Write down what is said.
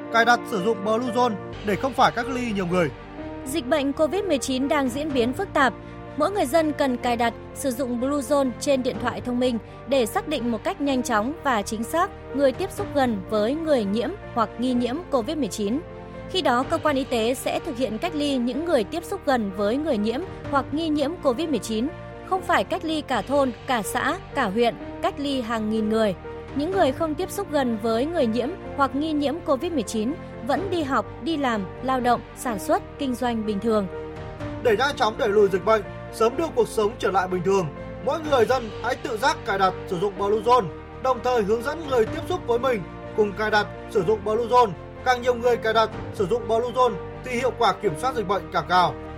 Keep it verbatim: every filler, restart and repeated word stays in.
cài đặt sử dụng Bluezone để không phải cách ly nhiều người. Dịch bệnh covid mười chín đang diễn biến phức tạp. Mỗi người dân cần cài đặt sử dụng Bluezone trên điện thoại thông minh để xác định một cách nhanh chóng và chính xác người tiếp xúc gần với người nhiễm hoặc nghi nhiễm covid mười chín. Khi đó, cơ quan y tế sẽ thực hiện cách ly những người tiếp xúc gần với người nhiễm hoặc nghi nhiễm covid mười chín, không phải cách ly cả thôn, cả xã, cả huyện, cách ly hàng nghìn người. Những người không tiếp xúc gần với người nhiễm hoặc nghi nhiễm covid mười chín vẫn đi học, đi làm, lao động, sản xuất, kinh doanh bình thường. Để nhanh chóng đẩy lùi dịch bệnh, sớm đưa cuộc sống trở lại bình thường, mỗi người dân hãy tự giác cài đặt sử dụng Bluezone, đồng thời hướng dẫn người tiếp xúc với mình cùng cài đặt sử dụng Bluezone. Càng nhiều người cài đặt sử dụng Bluezone thì hiệu quả kiểm soát dịch bệnh càng cao.